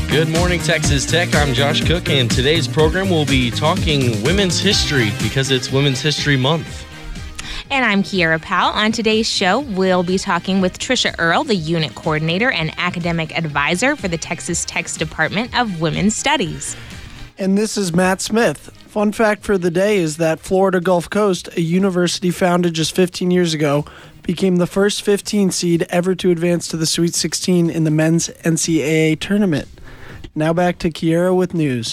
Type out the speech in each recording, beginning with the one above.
Good morning, Texas Tech. I'm Josh Cook, and today's program will be talking women's history because it's Women's History Month. And I'm Kiera Powell. On today's show, we'll be talking with Trisha Earle, the unit coordinator and academic advisor for the Texas Tech's Department of Women's Studies. And this is Matt Smith. Fun fact for the day is that Florida Gulf Coast, a university founded just 15 years ago, became the first 15 seed ever to advance to the Sweet 16 in the men's NCAA tournament. Now back to Kiera with news.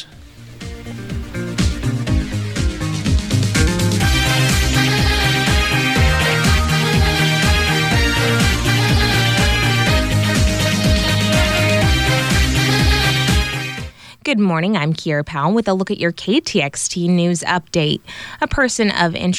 Good morning, I'm Kiera Powell with a look at your KTXT news update. A person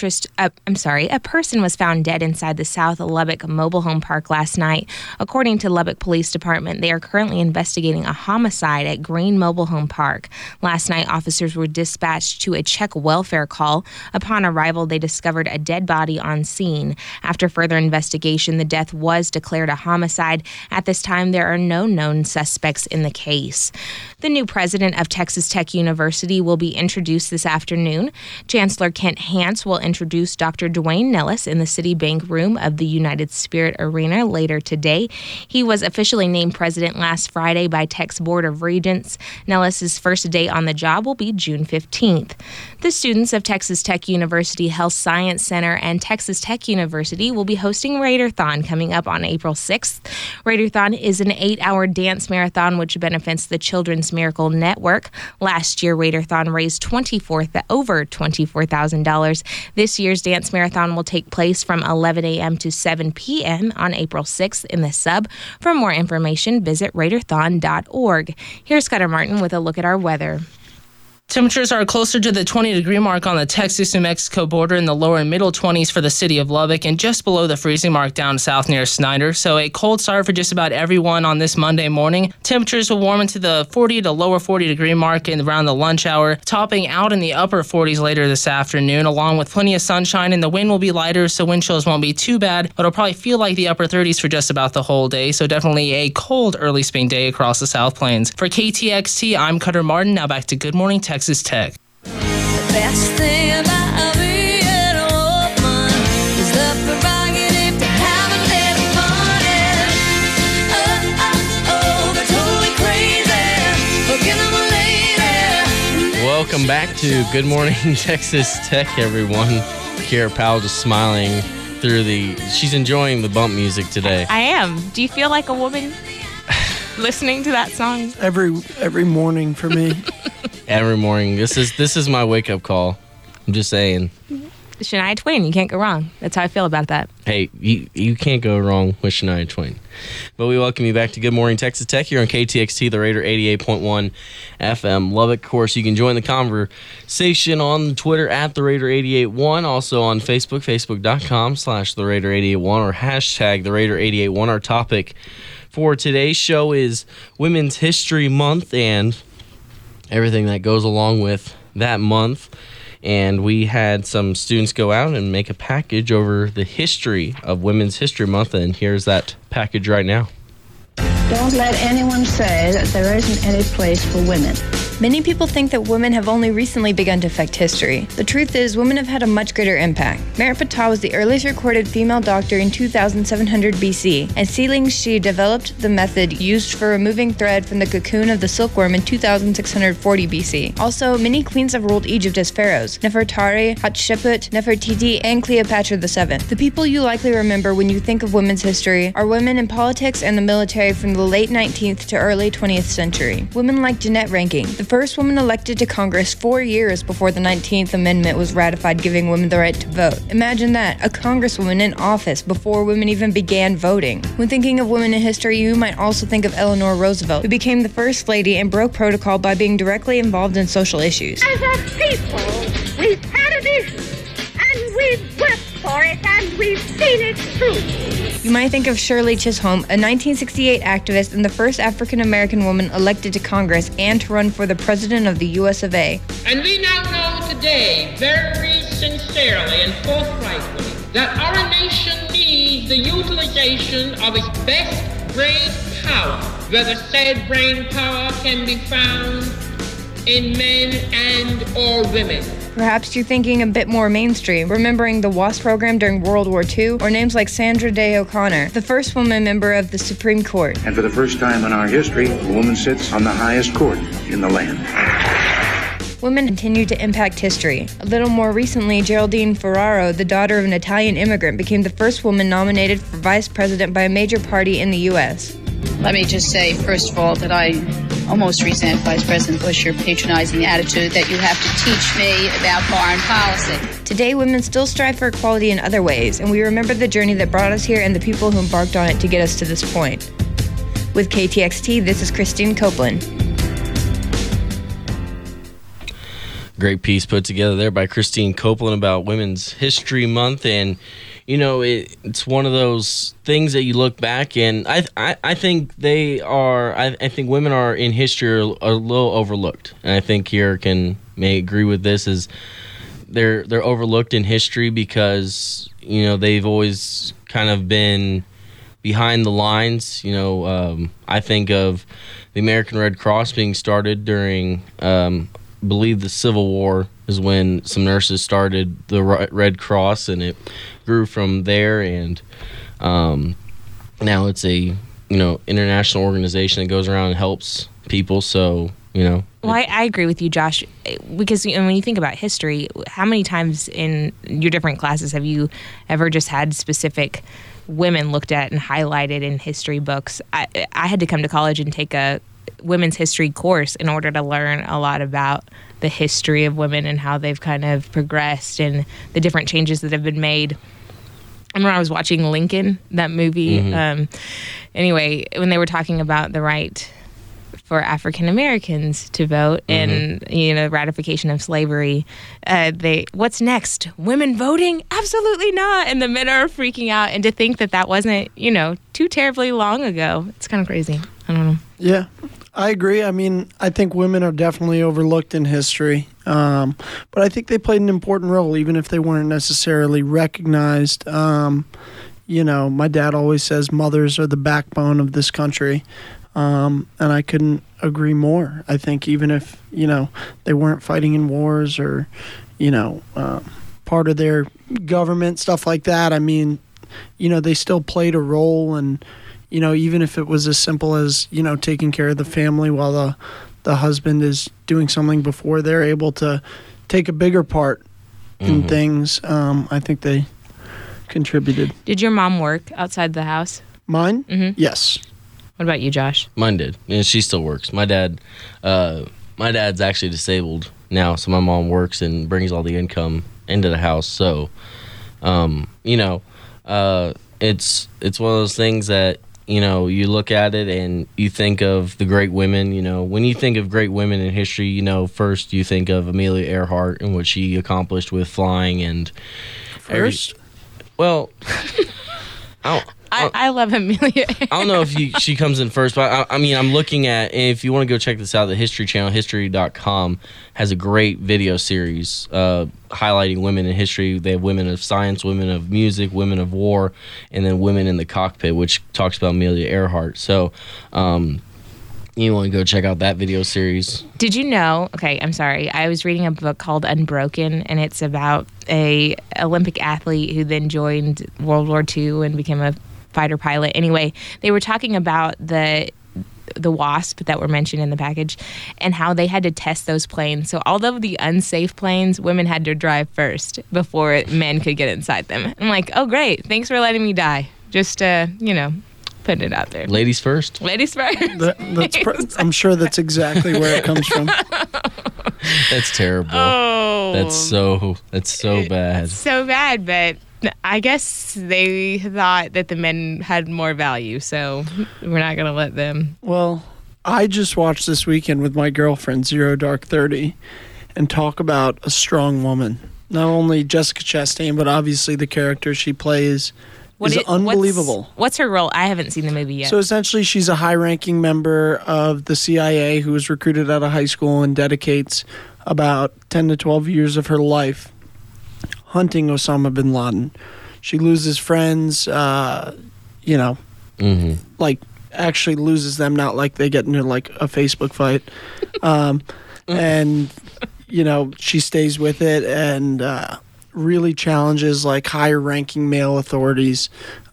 was found dead inside the South Lubbock mobile home park last night. According to Lubbock Police Department, they are currently investigating a homicide at Green Mobile Home Park. Last night, officers were dispatched to a check welfare call. Upon arrival, they discovered a dead body on scene. After further investigation, the death was declared a homicide. At this time, there are no known suspects in the case. The new president of Texas Tech University will be introduced this afternoon. Chancellor Kent Hance will introduce Dr. Dwayne Nellis in the Citibank room of the United Spirit Arena later today. He was officially named president last Friday by Tech's Board of Regents. Nellis's first day on the job will be June 15th. The students of Texas Tech University Health Science Center and Texas Tech University will be hosting Raiderthon coming up on April 6th. Raiderthon is an 8-hour dance marathon which benefits the Children's Miracle Network. Last year, Raiderthon raised over $24,000. This year's dance marathon will take place from 11 a.m. to 7 p.m. on April 6th in the Sub. For more information, visit Raiderthon.org. Here's Scudder Martin with a look at our weather. Temperatures are closer to the 20-degree mark on the Texas-New Mexico border in the lower and middle 20s for the city of Lubbock and just below the freezing mark down south near Snyder. So a cold start for just about everyone on this Monday morning. Temperatures will warm into the 40 to lower 40-degree mark around the lunch hour, topping out in the upper 40s later this afternoon, along with plenty of sunshine, and the wind will be lighter, so wind chills won't be too bad, but it'll probably feel like the upper 30s for just about the whole day, so definitely a cold early spring day across the South Plains. For KTXT, I'm Cutter Martin. Now back to Good Morning Texas Tech. The best thing about being a woman is the prerogative to have a little fun. They're totally crazy. Forgive them later. Welcome back to Good Morning Texas Tech, everyone. Kiera Powell just smiling through she's enjoying the bump music today. I am. Do you feel like a woman listening to that song? Every morning for me. Every morning. This is my wake-up call. I'm just saying. Shania Twain, you can't go wrong. That's how I feel about that. Hey, you can't go wrong with Shania Twain. But we welcome you back to Good Morning Texas Tech here on KTXT, the Raider 88.1 FM Lubbock. Of course, you can join the conversation on Twitter at the Raider 881, also on Facebook, facebook.com/the Raider 881 or hashtag the Raider 881. Our topic for today's show is Women's History Month and everything that goes along with that month. And we had some students go out and make a package over the history of Women's History Month, and here's that package right now. Don't let anyone say that there isn't any place for women. Many people think that women have only recently begun to affect history. The truth is, women have had a much greater impact. Merit Patel was the earliest recorded female doctor in 2700 BC, and Sealing She developed the method used for removing thread from the cocoon of the silkworm in 2640 BC. Also, many queens have ruled Egypt as pharaohs: Nefertari, Hatshepsut, Nefertiti, and Cleopatra VII. The people you likely remember when you think of women's history are women in politics and the military from the late 19th to early 20th century. Women like Jeannette Rankin, the first woman elected to Congress 4 years before the 19th Amendment was ratified, giving women the right to vote. Imagine that, a congresswoman in office before women even began voting. When thinking of women in history, you might also think of Eleanor Roosevelt, who became the first lady and broke protocol by being directly involved in social issues. As a people, we've had a vision, and we've worked for it, and we've seen it through. You might think of Shirley Chisholm, a 1968 activist and the first African-American woman elected to Congress and to run for the President of the U.S. of A. And we now know today, very sincerely and forthrightly, that our nation needs the utilization of its best great power where the said brain power can be found in men and or women. Perhaps you're thinking a bit more mainstream, remembering the WASP program during World War II, or names like Sandra Day O'Connor, the first woman member of the Supreme Court. And for the first time in our history, a woman sits on the highest court in the land. Women continue to impact history. A little more recently, Geraldine Ferraro, the daughter of an Italian immigrant, became the first woman nominated for vice president by a major party in the U.S. Let me just say, first of all, that I almost resent Vice President Bush your patronizing attitude that you have to teach me about foreign policy. Today, women still strive for equality in other ways, and we remember the journey that brought us here and the people who embarked on it to get us to this point. With KTXT, this is Christine Copeland. Great piece put together there by Christine Copeland about Women's History Month. And, you know, it's one of those things that you look back and I think they are, I think women are in history a little overlooked. And I think Kira may agree with this, is they're overlooked in history because, you know, they've always kind of been behind the lines. You know, I think of the American Red Cross being started during, believe the Civil War is when some nurses started the Red Cross, and it grew from there. And now it's a international organization that goes around and helps people. So Well, I agree with you, Josh, because when you think about history, how many times in your different classes have you ever just had specific women looked at and highlighted in history books? I had to come to college and take a women's history course in order to learn a lot about the history of women and how they've kind of progressed and the different changes that have been made. I remember I was watching Lincoln, that movie. Anyway, when they were talking about the right for African Americans to vote and ratification of slavery, what's next? Women voting? Absolutely not. And the men are freaking out. And to think that wasn't too terribly long ago, it's kind of crazy. I don't know. Yeah, I agree. I mean, I think women are definitely overlooked in history, but I think they played an important role, even if they weren't necessarily recognized. My dad always says mothers are the backbone of this country. And I couldn't agree more. I think even if, they weren't fighting in wars or, part of their government, stuff like that, I mean, they still played a role. And, even if it was as simple as, taking care of the family while the husband is doing something before they're able to take a bigger part in things, I think they contributed. Did your mom work outside the house? Mine? Mm-hmm. Yes. What about you, Josh? Mine did. And she still works. My dad's actually disabled now, so my mom works and brings all the income into the house. So, it's one of those things that, you look at it and you think of the great women. When you think of great women in history, first you think of Amelia Earhart and what she accomplished with flying and first. Well, I love Amelia. I don't know if she comes in first, but I'm looking at, and if you want to go check this out, the History Channel, history.com, has a great video series highlighting women in history. They have women of science, women of music, women of war, and then women in the cockpit, which talks about Amelia Earhart. So you want to go check out that video series. Did you know, okay, I'm sorry, I was reading a book called Unbroken, and it's about a Olympic athlete who then joined World War II and became a fighter pilot. Anyway, they were talking about the WASP that were mentioned in the package and how they had to test those planes. So although the unsafe planes, women had to drive first before men could get inside them. I'm like, oh, great. Thanks for letting me die. Just, putting it out there. Ladies first. Ladies first. I'm sure that's exactly where it comes from. That's terrible. Oh. That's so bad. So bad, but I guess they thought that the men had more value, so we're not going to let them. Well, I just watched this weekend with my girlfriend, Zero Dark 30, and talk about a strong woman. Not only Jessica Chastain, but obviously the character she plays is unbelievable. What's her role? I haven't seen the movie yet. So essentially, she's a high-ranking member of the CIA who was recruited out of high school and dedicates about 10 to 12 years of her life hunting Osama bin Laden. She loses friends, like actually loses them, not like they get into like a Facebook fight. And, you know, she stays with it and really challenges like higher ranking male authorities.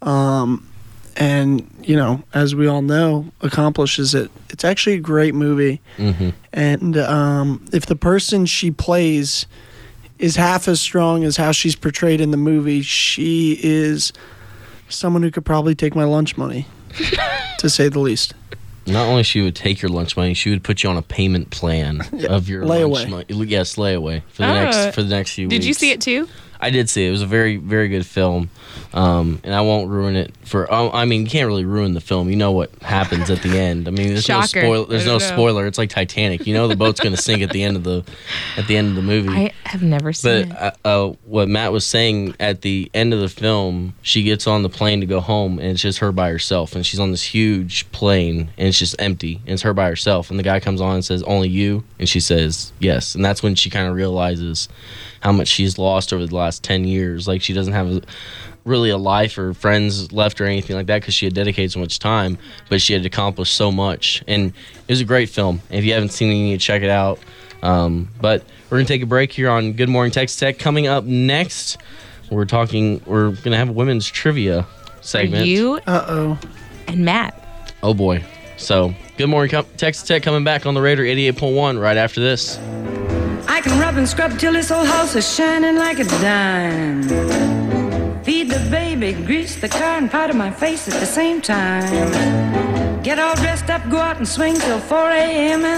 And, you know, as we all know, accomplishes it. It's actually a great movie. Mm-hmm. And if the person she plays is half as strong as how she's portrayed in the movie, she is someone who could probably take my lunch money, to say the least. Not only she would take your lunch money, she would put you on a payment plan of your lunch money. Yes, layaway for the next few weeks. Did you see it too? I did see it. It was a very, very good film, and I won't ruin it for. I mean, you can't really ruin the film. You know what happens at the end. I mean, there's Shocker. no spoiler. There's no spoiler. It's like Titanic. You know, the boat's going to sink at the end of the movie. I have never seen it. But what Matt was saying, at the end of the film, she gets on the plane to go home, and it's just her by herself, and she's on this huge plane, and it's just empty, and it's her by herself, and the guy comes on and says, "Only you?" And she says, "Yes," and that's when she kind of realizes how much she's lost over the last 10 years. Like, she doesn't have really a life or friends left or anything like that because she had dedicated so much time, but she had accomplished so much. And it was a great film. If you haven't seen it, you need to check it out. But we're going to take a break here on Good Morning Texas Tech. Coming up next, we're going to have a women's trivia segment. Are you Uh-oh. and Matt. Oh, boy. So, Good Morning Texas Tech coming back on the Raider 88.1 right after this. I can rub and scrub till this old house is shining like a dime. Feed the baby, grease the car, and powder my face at the same time. Get all dressed up, go out and swing till 4 a.m. and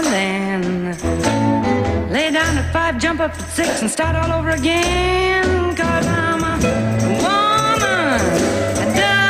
then lay down at 5, jump up at 6 and start all over again. 'Cause I'm a woman, a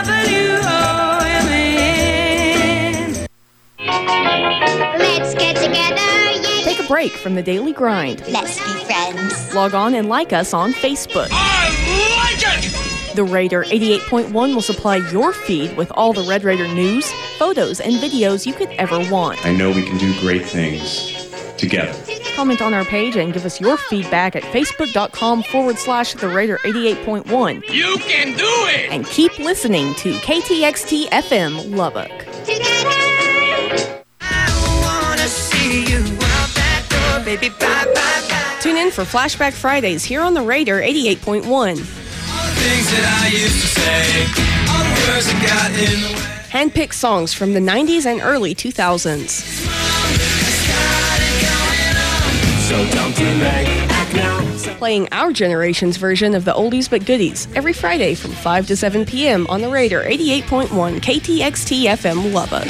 W-O-M-N. Let's get together. Take a break from the daily grind. Let's be friends. Log on and like us on Facebook. I like it! The Raider 88.1 will supply your feed with all the Red Raider news, photos, and videos you could ever want. I know we can do great things together. Comment on our page and give us your feedback at facebook.com/The Raider 88.1. You can do it! And keep listening to KTXT FM Lubbock. Baby, bye, bye, bye. Tune in for Flashback Fridays here on the Raider 88.1. Handpicked songs from the 90s and early 2000s. So don't delay, act now. Playing our generation's version of the oldies but goodies every Friday from 5 to 7 p.m. on the Raider 88.1 KTXT FM Lubbock.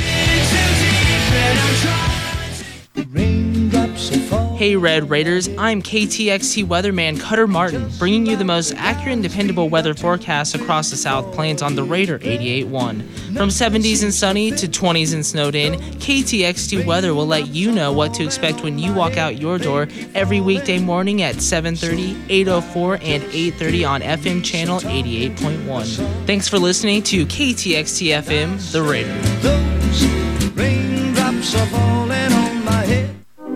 Hey Red Raiders, I'm KTXT weatherman Cutter Martin, bringing you the most accurate and dependable weather forecasts across the South Plains on the Raider 88.1. From 70s and sunny to 20s and snowed in, KTXT weather will let you know what to expect when you walk out your door every weekday morning at 7:30, 8:04, and 8:30 on FM channel 88.1. Thanks for listening to KTXT FM, the Raider. Those raindrops are falling on my head.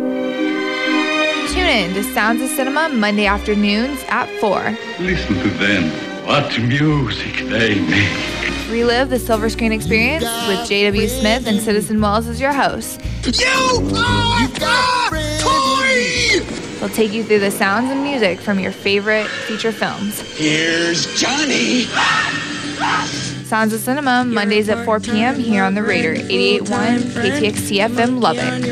Tune in to Sounds of Cinema Monday afternoons at 4. Listen to them. What music they make. Relive the silver screen experience with J.W. Smith and Citizen Wells as your hosts. You are a toy! They'll take you through the sounds and music from your favorite feature films. Here's Johnny! Sounds of Cinema Mondays at 4 p.m. here on the Raider 88.1 KTXT FM Lubbock.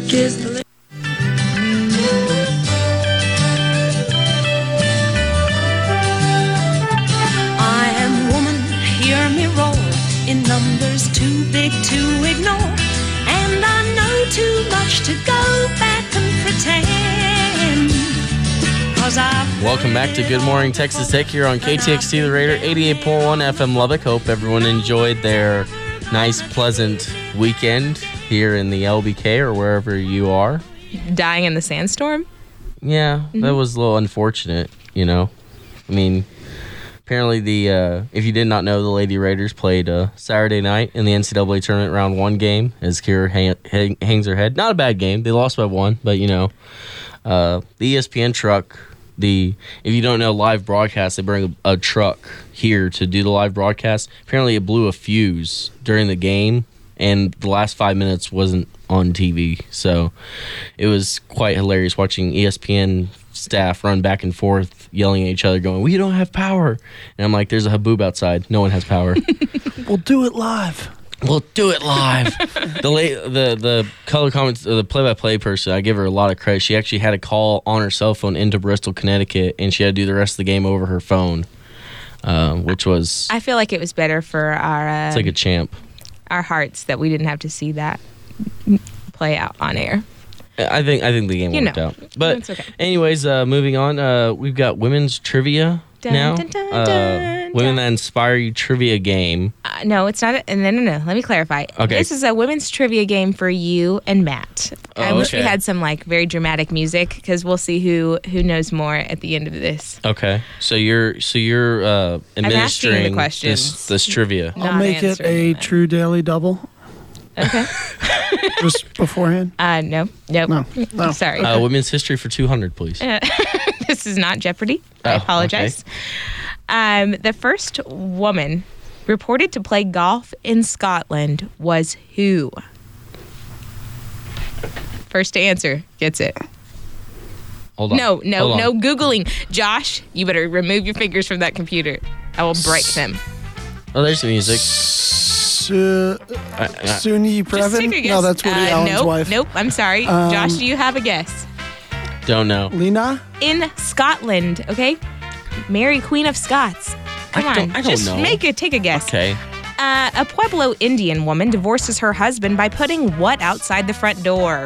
In numbers too big to ignore, and I know too much to go back and pretend. Welcome back to Good Morning Texas Tech here on KTXT The Raider 88.1 FM Lubbock. Hope everyone enjoyed their nice, pleasant weekend here in the LBK or wherever you are. Dying in the sandstorm? Yeah, that was a little unfortunate, you know. I mean, apparently if you did not know, the Lady Raiders played Saturday night in the NCAA tournament round 1 game as Kira hangs her head. Not a bad game. They lost by 1, but you know, the ESPN truck, if you don't know live broadcast, they bring a truck here to do the live broadcast. Apparently it blew a fuse during the game, and the last 5 minutes wasn't on TV. So it was quite hilarious watching ESPN staff run back and forth, yelling at each other, going, "We don't have power." And I'm like, "There's a haboob outside. No one has power." We'll do it live. We'll do it live. The color comments, the play-by-play person, I give her a lot of credit. She actually had a call on her cell phone into Bristol, Connecticut, and she had to do the rest of the game over her phone, which was... I feel like it was better for our... it's like a champ. Our hearts that we didn't have to see that play out on air. I think the game worked out. But it's okay. anyways, moving on, we've got women's trivia now. Dun, dun, dun, Women That Inspire You trivia game. No, it's not. No. Let me clarify. Okay. This is a women's trivia game for you and Matt. I wish we had some like very dramatic music because we'll see who knows more at the end of this. Okay. So you're administering the questions. this trivia. I'll make it a true daily double. Okay. Just beforehand? Nope. No. Sorry. Women's history for 200, please. This is not Jeopardy. I apologize. Okay. The first woman reported to play golf in Scotland was who? First to answer gets it. Hold on. No Googling. Josh, you better remove your fingers from that computer. I will break them. Oh, there's the music. Suni Previn? No, that's Woody Allen's wife. Nope, I'm sorry. Josh, do you have a guess? Don't know. Lena? In Scotland, okay? Mary, Queen of Scots. Come on. I don't just know. Take a guess. Okay. A Pueblo Indian woman divorces her husband by putting what outside the front door?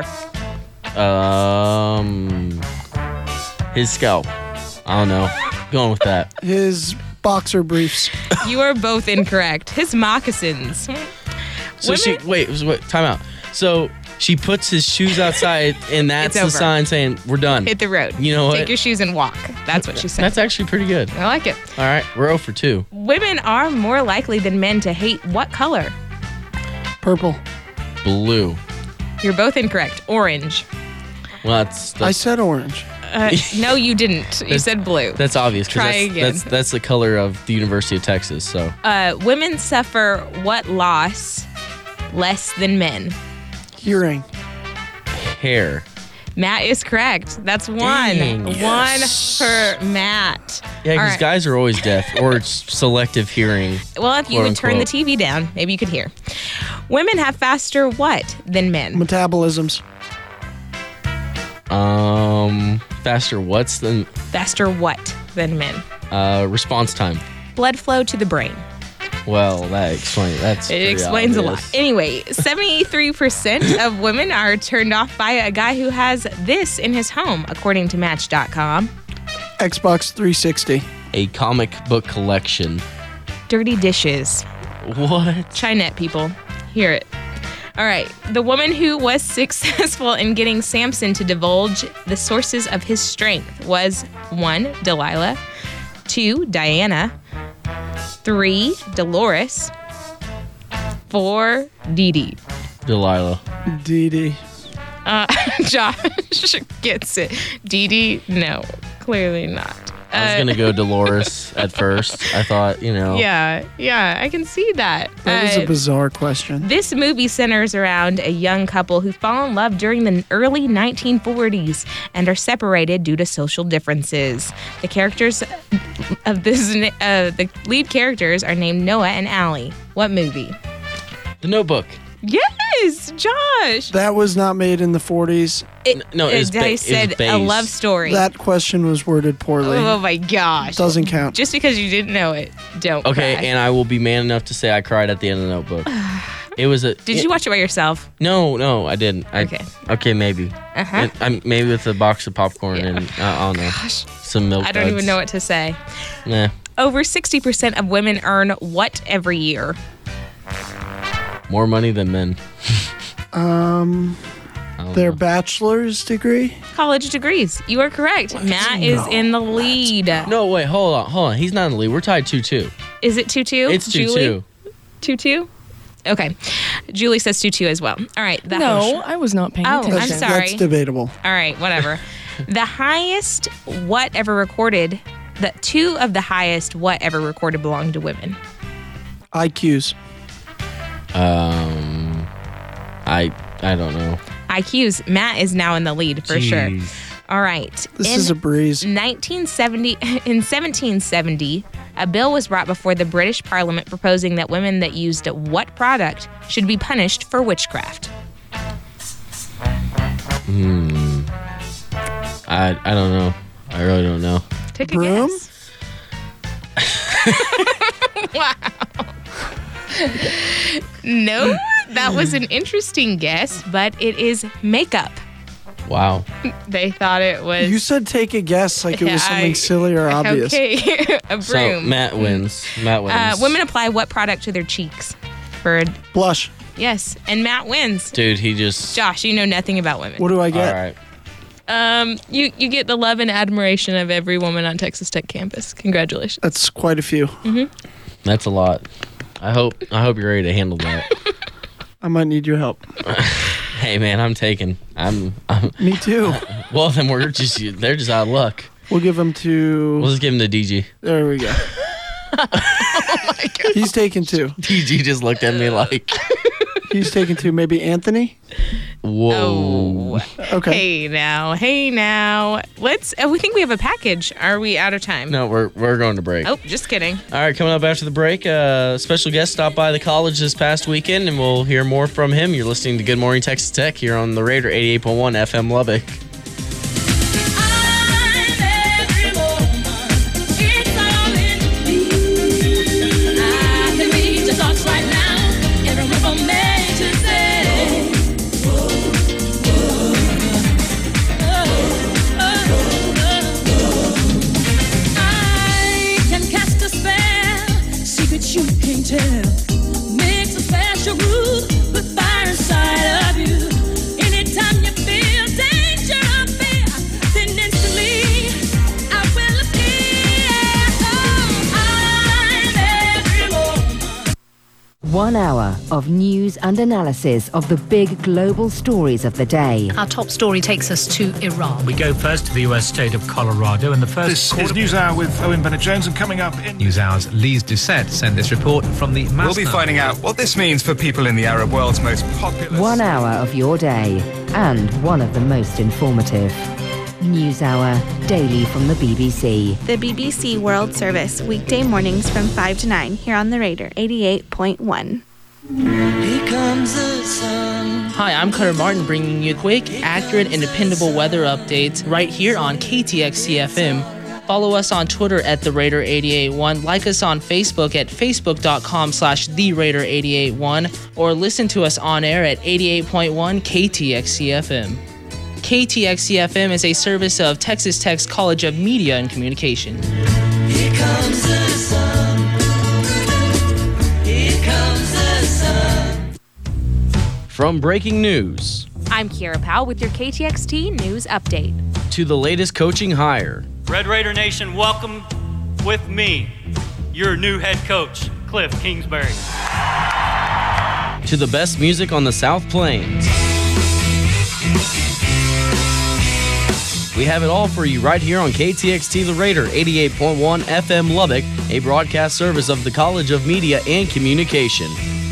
His scalp. I don't know. Going with that. His boxer briefs. You are both incorrect. His moccasins. So wait, time out. So she puts his shoes outside, and that's the sign saying, "We're done. Hit the road. You know what? Take your shoes and walk." That's what she said. That's actually pretty good. I like it. All right, we're 0 for 2. Women are more likely than men to hate what color? Purple. Blue. You're both incorrect. Orange. Well, that's I said orange. No, you didn't. You said blue. That's obvious. Try again. That's the color of the University of Texas. So. Women suffer what loss less than men? Hearing. Hair. Matt is correct. That's one. Dang, One for Matt. Yeah, because right. guys are always deaf or selective hearing. Well, if you would turn the TV down, maybe you could hear. Women have faster what than men? Metabolisms. Faster what's than? Faster what than men? Response time. Blood flow to the brain. Well, that explains. It explains a lot. Anyway, 73% of women are turned off by a guy who has this in his home, according to Match.com. Xbox 360. A comic book collection. Dirty dishes. What? Chinette, people. Hear it. All right. The woman who was successful in getting Samson to divulge the sources of his strength was 1. Delilah, 2. Diana, 3. Dolores, 4. Dee Dee. Delilah. Dee Dee. Josh gets it. Dee Dee? No, clearly not. I was going to go Dolores at first. I thought, Yeah, I can see that. That was a bizarre question. This movie centers around a young couple who fall in love during the early 1940s and are separated due to social differences. The characters of this, the lead characters are named Noah and Allie. What movie? The Notebook. Yes, Josh. That was not made in the 40s. I said a love story. That question was worded poorly. Oh my gosh. Doesn't count. Just because you didn't know it, don't Okay, cry. and I will be man enough to say I cried at the end of the Notebook. It was a. Did you watch it by yourself? No, I didn't. Okay, maybe. Uh-huh. Maybe with a box of popcorn and I don't know, some milk. I don't even know what to say. Nah. Over 60% of women earn what every year? More money than men. Their bachelor's degree? College degrees. You are correct. Matt is in the lead. No, wait, hold on. He's not in the lead. We're tied 2-2. Is it 2-2? It's 2-2. 2-2? Okay. Julie says 2-2 as well. All right. No, I was not paying attention. I'm sorry. That's debatable. All right, whatever. The highest what ever recorded, the 2 of the highest what ever recorded belong to women. IQs. I don't know. IQs. Matt is now in the lead for sure. All right. This is a breeze. In 1770, a bill was brought before the British Parliament proposing that women that used what product should be punished for witchcraft? I don't know. I really don't know. Take a guess. Wow. No, that was an interesting guess, but it is makeup. Wow. They thought it was... You said take a guess like it was something silly or obvious. Okay, a broom. So Matt wins. Women apply what product to their cheeks? For blush. Yes, and Matt wins. Dude, he just... Josh, you know nothing about women. What do I get? All right. You get the love and admiration of every woman on Texas Tech campus. Congratulations. That's quite a few. Mm-hmm. That's a lot. I hope you're ready to handle that. I might need your help. Hey man, I'm taking. Me too. Well, then they're just out of luck. We'll give them to... We'll just give them to DG. There we go. Oh my God. He's taking 2. DG just looked at me like... He's taking 2. Maybe Anthony? Whoa. Oh. Okay. Hey now. Let's... we think we have a package. Are we out of time? No, we're going to break. Oh, just kidding. All right, coming up after the break, special guest stopped by the college this past weekend, and we'll hear more from him. You're listening to Good Morning Texas Tech here on the Raider 88.1 FM Lubbock. Makes a special groove with fire inside of you. Anytime you feel danger or fear, then instantly I will appear. Oh, I'm every moment. 1 hour of news and analysis of the big global stories of the day. Our top story takes us to Iran. We go first to the U.S. state of Colorado and the first... This is NewsHour with Owen Bennett-Jones, and coming up in... NewsHour's Lise Doucette sent this report from the... We'll be finding out what this means for people in the Arab world's most populous... 1 hour of your day, and one of the most informative. NewsHour, daily from the BBC. The BBC World Service, weekday mornings from 5 to 9, here on the Raider 88.1. Here comes the sun. Hi, I'm Cutter Martin bringing you quick, accurate, and dependable weather updates right here on KTXT-FM. Follow us on Twitter at TheRaider881, like us on Facebook at facebook.com/TheRaider881, or listen to us on air at 88.1 KTXT-FM. KTXT-FM is a service of Texas Tech's College of Media and Communication. Here comes the sun. Here comes the sun. From breaking news I'm Kiera Powell with your KTXT News Update. to the latest coaching hire, Red Raider Nation, welcome with me, your new head coach, Cliff Kingsbury. to the best music on the South Plains. We have it all for you right here on KTXT The Raider 88.1 FM Lubbock, a broadcast service of the College of Media and Communication.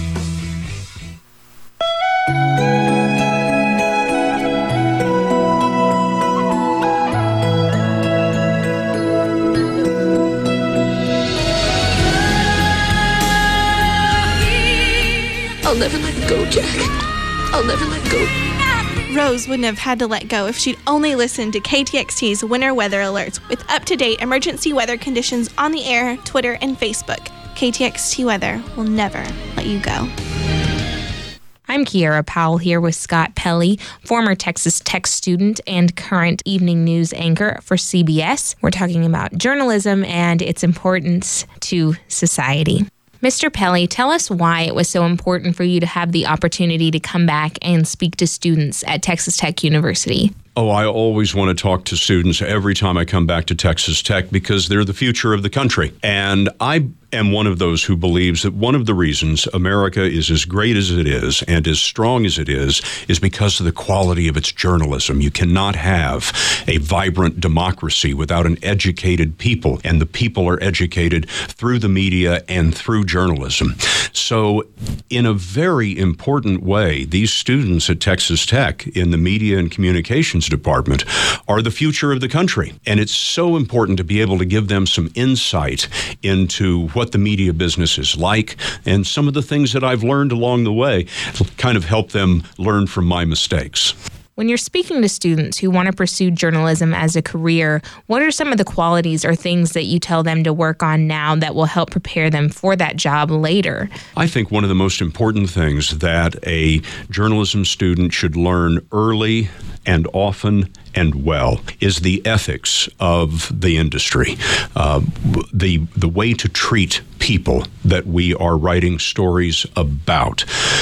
I'll never let go, Jack. I'll never let go. Rose wouldn't have had to let go if she'd only listened to KTXT's winter weather alerts with up-to-date emergency weather conditions on the air, Twitter, and Facebook. KTXT Weather will never let you go. I'm Kiera Powell here with Scott Pelley, former Texas Tech student and current evening news anchor for CBS. We're talking about journalism and its importance to society. Mr. Pelley, tell us why it was so important for you to have the opportunity to come back and speak to students at Texas Tech University. Oh, I always want to talk to students every time I come back to Texas Tech because they're the future of the country. And I am one of those who believes that one of the reasons America is as great as it is and as strong as it is because of the quality of its journalism. You cannot have a vibrant democracy without an educated people, and the people are educated through the media and through journalism. So in a very important way, these students at Texas Tech in the Media and Communications Department are the future of the country. And it's so important to be able to give them some insight into what the media business is like and some of the things that I've learned along the way to kind of help them learn from my mistakes. When you're speaking to students who want to pursue journalism as a career, what are some of the qualities or things that you tell them to work on now that will help prepare them for that job later? I think one of the most important things that a journalism student should learn early and often and well is the ethics of the industry, the way to treat people that we are writing stories about.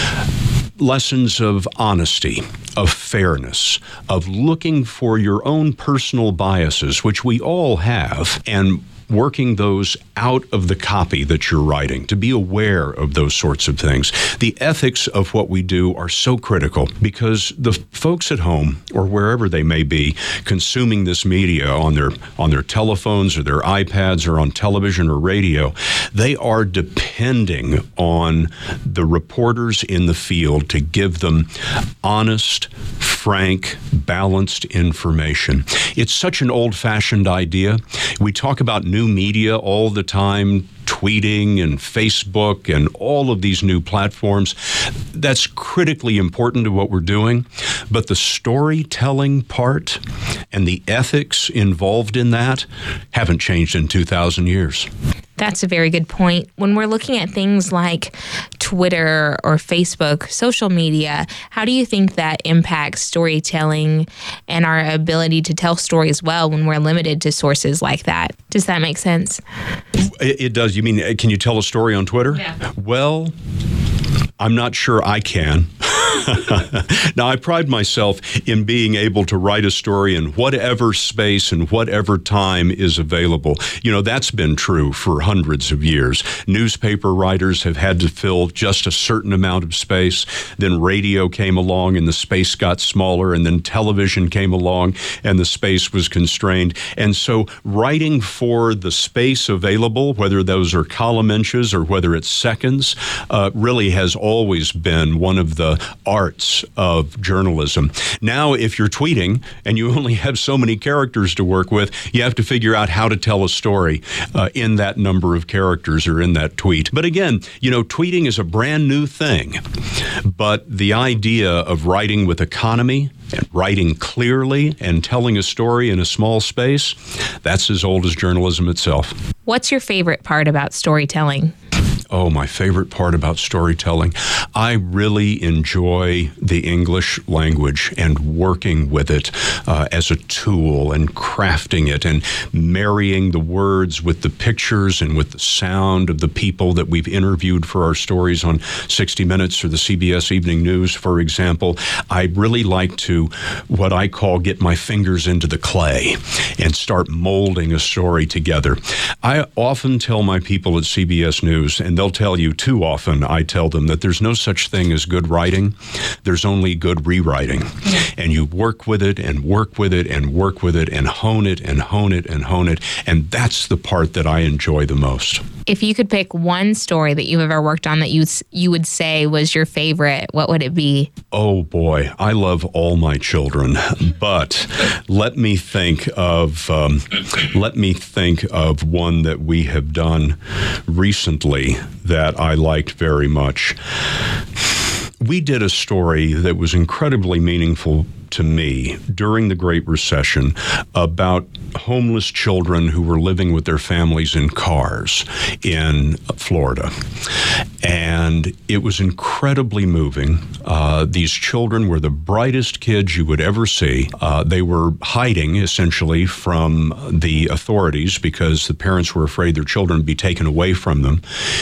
Lessons of honesty, of fairness, of looking for your own personal biases, which we all have, and working those out of the copy that you're writing, to be aware of those sorts of things. The ethics of what we do are so critical because the folks at home or wherever they may be consuming this media on their telephones or their iPads or on television or radio, they are depending on the reporters in the field to give them honest, frank, balanced information. It's such an old-fashioned idea. We talk about new media all the time, tweeting and Facebook and all of these new platforms. That's critically important to what we're doing. But the storytelling part and the ethics involved in that haven't changed in 2,000 years. That's a very good point. When we're looking at things like Twitter or Facebook, social media, how do you think that impacts storytelling and our ability to tell stories well when we're limited to sources like that? Does that make sense? It does. You mean, can you tell a story on Twitter? Yeah. Well, I'm not sure I can. Now, I pride myself in being able to write a story in whatever space and whatever time is available. You know, that's been true for hundreds of years. Newspaper writers have had to fill just a certain amount of space. Then radio came along and the space got smaller, and then television came along and the space was constrained. And so writing for the space available, whether those are column inches or whether it's seconds, really has always been one of the arts of journalism. Now, if you're tweeting and you only have so many characters to work with, you have to figure out how to tell a story in that number of characters or in that tweet. But again, you know, tweeting is a brand new thing. But the idea of writing with economy and writing clearly and telling a story in a small space, that's as old as journalism itself. What's your favorite part about storytelling? Oh, my favorite part about storytelling. I really enjoy the English language and working with it as a tool and crafting it and marrying the words with the pictures and with the sound of the people that we've interviewed for our stories on 60 Minutes or the CBS Evening News, for example. I really like to, what I call, get my fingers into the clay and start molding a story together. I often tell my people at CBS News, and they'll tell you too often, I tell them that there's no such thing as good writing. There's only good rewriting. And you work with it and work with it and work with it and hone it and hone it and hone it. And that's the part that I enjoy the most. If you could pick one story that you've ever worked on that you would say was your favorite, what would it be? Oh boy, I love all my children, but let me think of one that we have done recently that I liked very much. We did a story that was incredibly meaningful to me during the Great Recession about homeless children who were living with their families in cars in Florida. And it was incredibly moving. These children were the brightest kids you would ever see. They were hiding, essentially, from the authorities because the parents were afraid their children would be taken away from them.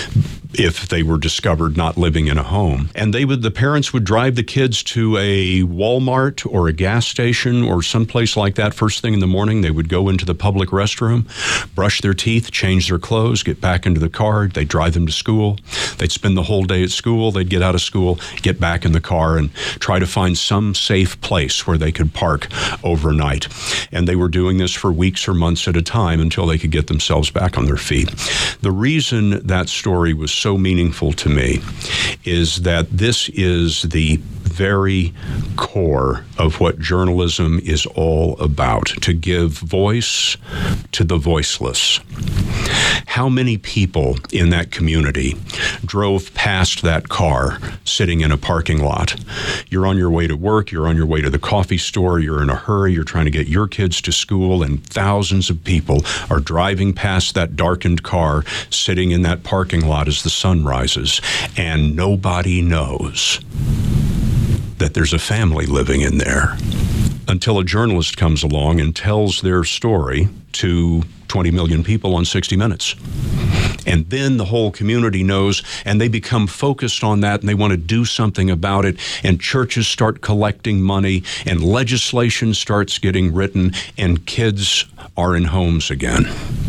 if they were discovered not living in a home. And the parents would drive the kids to a Walmart or a gas station or someplace like that first thing in the morning. They would go into the public restroom, brush their teeth, change their clothes, get back into the car. They'd drive them to school. They'd spend the whole day at school. They'd get out of school, get back in the car, and try to find some safe place where they could park overnight. And they were doing this for weeks or months at a time until they could get themselves back on their feet. The reason that story was so meaningful to me is that this is the very core of what journalism is all about, to give voice to the voiceless. How many people in that community drove past that car sitting in a parking lot? You're on your way to work, you're on your way to the coffee store, you're in a hurry, you're trying to get your kids to school, and thousands of people are driving past that darkened car sitting in that parking lot as the sun rises, and nobody knows that there's a family living in there until a journalist comes along and tells their story to 20 million people on 60 Minutes. And then the whole community knows, and they become focused on that, and they want to do something about it, and churches start collecting money, and legislation starts getting written, and kids are in homes again.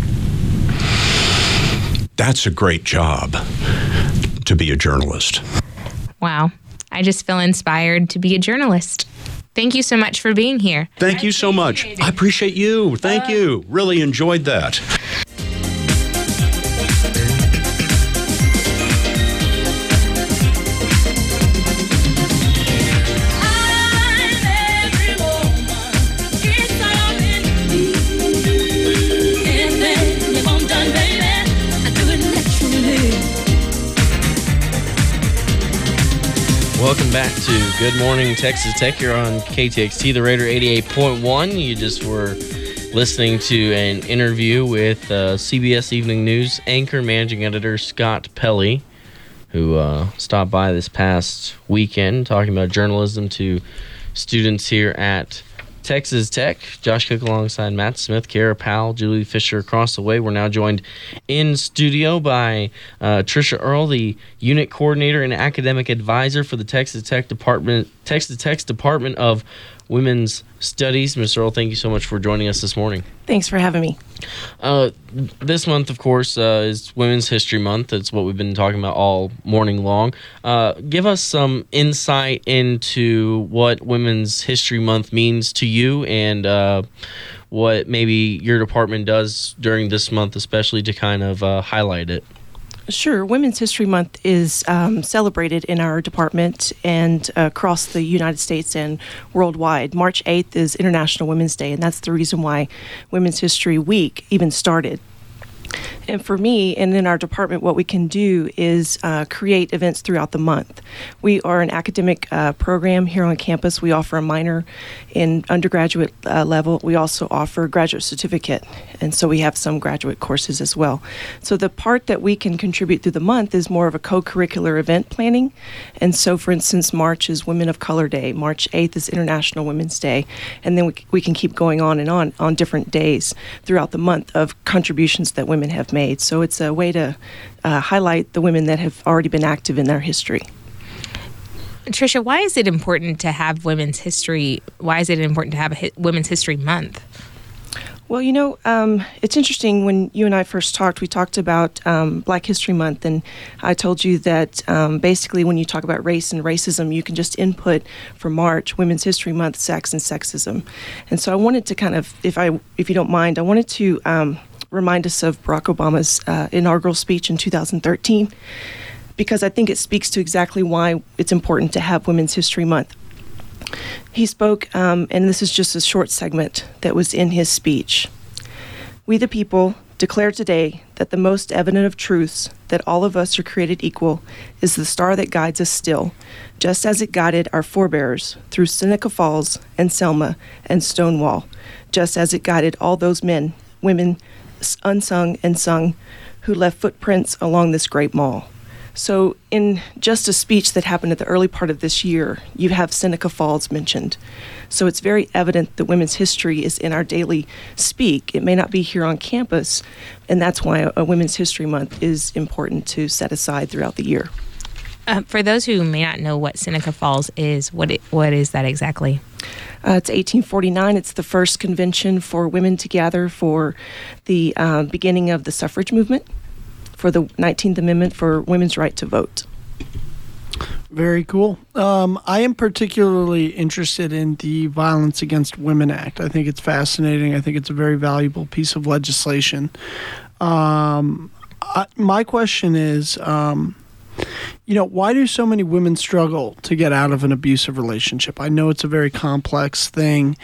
That's a great job to be a journalist. Wow. I just feel inspired to be a journalist. Thank you so much for being here. Thank you so much. I appreciate you. Thank you. Really enjoyed that. Welcome back to Good Morning Texas Tech. You're on KTXT, the Raider 88.1. You just were listening to an interview with CBS Evening News anchor, managing editor Scott Pelley, who stopped by this past weekend talking about journalism to students here at Texas Tech. Josh Cook alongside Matt Smith, Kara Powell, Julie Fisher across the way. We're now joined in studio by Trisha Earl, the unit coordinator and academic advisor for the Texas Tech's Department of Women's Studies. Ms. Earl, thank you so much for joining us this morning. Thanks for having me. This month, of course, is Women's History Month. It's what we've been talking about all morning long. Give us some insight into what Women's History Month means to you, and what maybe your department does during this month, especially to kind of highlight it. Sure. Women's History Month is celebrated in our department and across the United States and worldwide. March 8th is International Women's Day, and that's the reason why Women's History Week even started. And for me and in our department, what we can do is create events throughout the month. We are an academic program here on campus. We offer a minor in undergraduate level. We also offer a graduate certificate, and so we have some graduate courses as well. So the part that we can contribute through the month is more of a co-curricular event planning. And so, for instance, March is Women of Color Day. March 8th is International Women's Day. And then we can keep going on different days throughout the month of contributions that women have made. So it's a way to highlight the women that have already been active in their history. Tricia, why is it important to have Women's History? Why is it important to have a Women's History Month? Well, it's interesting. When you and I first talked, we talked about Black History Month, and I told you that basically when you talk about race and racism, you can just input for March, Women's History Month, sex and sexism. And so I wanted to kind of, if you don't mind, I wanted to remind us of Barack Obama's inaugural speech in 2013, because I think it speaks to exactly why it's important to have Women's History Month. He spoke, and this is just a short segment that was in his speech. "We the people declare today that the most evident of truths, that all of us are created equal, is the star that guides us still, just as it guided our forebears through Seneca Falls and Selma and Stonewall, just as it guided all those men, women, unsung and sung, who left footprints along this great mall. So in just a speech that happened at the early part of this year, you have Seneca Falls mentioned. So it's very evident that women's history is in our daily speak. It may not be here on campus, and that's why a Women's History Month is important to set aside throughout the year. For those who may not know what Seneca Falls is, what is that exactly? It's 1849. It's the first convention for women to gather for the beginning of the suffrage movement, for the 19th Amendment for women's right to vote. Very cool. I am particularly interested in the Violence Against Women Act. I think it's fascinating. I think it's a very valuable piece of legislation. My question is, why do so many women struggle to get out of an abusive relationship? I know it's a very complex thing.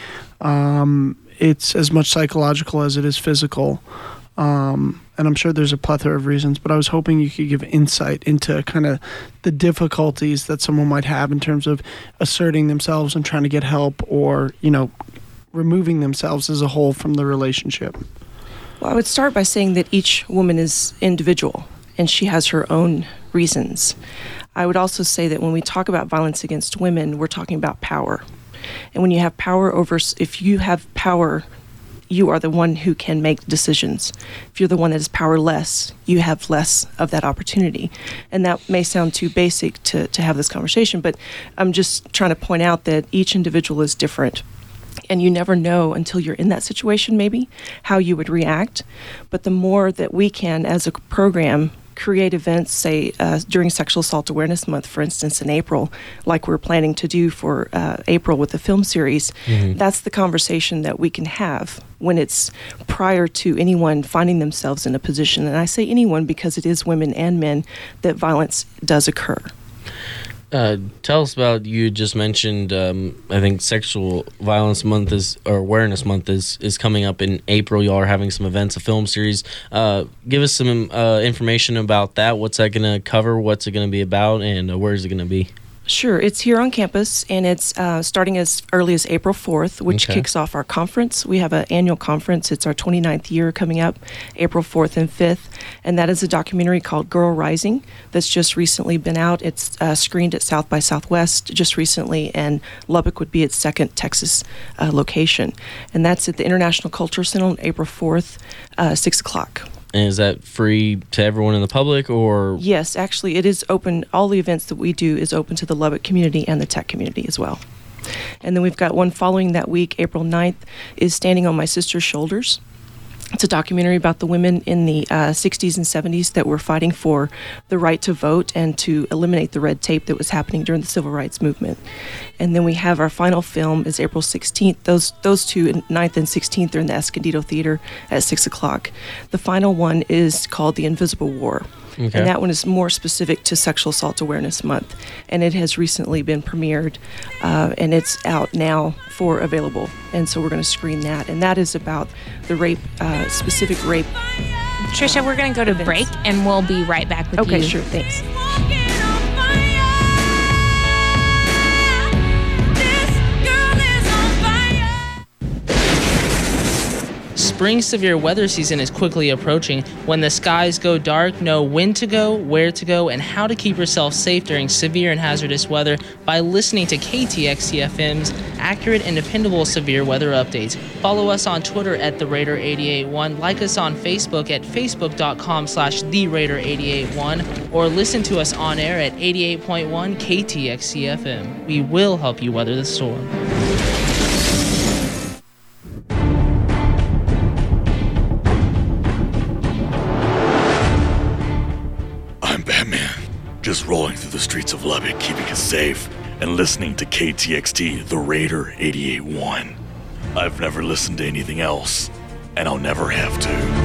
It's as much psychological as it is physical. And I'm sure there's a plethora of reasons, but I was hoping you could give insight into kind of the difficulties that someone might have in terms of asserting themselves and trying to get help, or, removing themselves as a whole from the relationship. Well, I would start by saying that each woman is individual, and she has her own reasons. I would also say that when we talk about violence against women, we're talking about power. And when you have power if you have power, you are the one who can make decisions. If you're the one that is powerless, you have less of that opportunity. And that may sound too basic to have this conversation, but I'm just trying to point out that each individual is different. And you never know until you're in that situation, maybe, how you would react. But the more that we can, as a program, create events, say, during Sexual Assault Awareness Month, for instance, in April, like we're planning to do for April with the film series, that's the conversation that we can have when it's prior to anyone finding themselves in a position. And I say anyone because it is women and men that violence does occur. Tell us about, you just mentioned, I think Sexual Violence Month Awareness Month is coming up in April. Y'all are having some events, a film series. Give us some information about that. What's that going to cover? What's it going to be about? And where is it going to be? Sure. It's here on campus, and it's starting as early as April 4th, which kicks off our conference. We have an annual conference. It's our 29th year coming up, April 4th and 5th, and that is a documentary called Girl Rising that's just recently been out. It's screened at South by Southwest just recently, and Lubbock would be its second Texas location. And that's at the International Culture Center on April 4th, 6 o'clock. And is that free to everyone in the public, or? Yes, actually, it is open. All the events that we do is open to the Lubbock community and the tech community as well. And then we've got one following that week, April 9th, is Standing on My Sister's Shoulders. It's a documentary about the women in the 60s and 70s that were fighting for the right to vote and to eliminate the red tape that was happening during the civil rights movement. And then we have our final film is April 16th. Those two, 9th and 16th, are in the Escondido Theater at 6 o'clock. The final one is called The Invisible War. Okay. And that one is more specific to Sexual Assault Awareness Month. And it has recently been premiered, and it's out now for available. And so we're going to screen that. And that is about the rape, specific rape. Trisha, we're going to go to break, and we'll be right back with you. Okay, sure. Thanks. Spring severe weather season is quickly approaching. When the skies go dark, know when to go, where to go, and how to keep yourself safe during severe and hazardous weather by listening to KTXT-FM's accurate and dependable severe weather updates. Follow us on Twitter at TheRaider881, like us on Facebook at facebook.com/TheRaider881, or listen to us on air at 88.1 KTXT-FM. We will help you weather the storm. Just rolling through the streets of Lubbock, keeping us safe, and listening to KTXT, The Raider 88.1. I've never listened to anything else, and I'll never have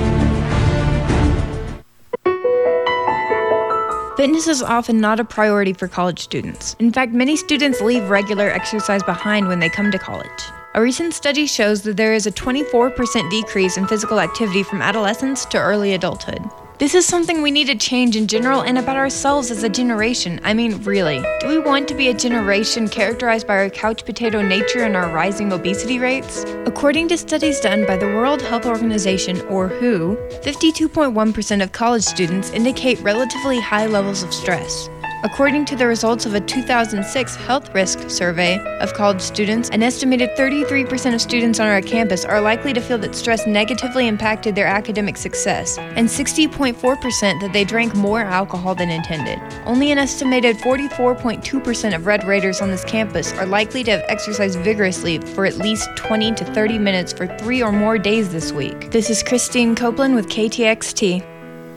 to. Fitness is often not a priority for college students. In fact, many students leave regular exercise behind when they come to college. A recent study shows that there is a 24% decrease in physical activity from adolescence to early adulthood. This is something we need to change in general and about ourselves as a generation. I mean, really. Do we want to be a generation characterized by our couch potato nature and our rising obesity rates? According to studies done by the World Health Organization, or WHO, 52.1% of college students indicate relatively high levels of stress. According to the results of a 2006 health risk survey of college students, an estimated 33% of students on our campus are likely to feel that stress negatively impacted their academic success, and 60.4% that they drank more alcohol than intended. Only an estimated 44.2% of Red Raiders on this campus are likely to have exercised vigorously for at least 20 to 30 minutes for 3 or more days this week. This is Christine Copeland with KTXT.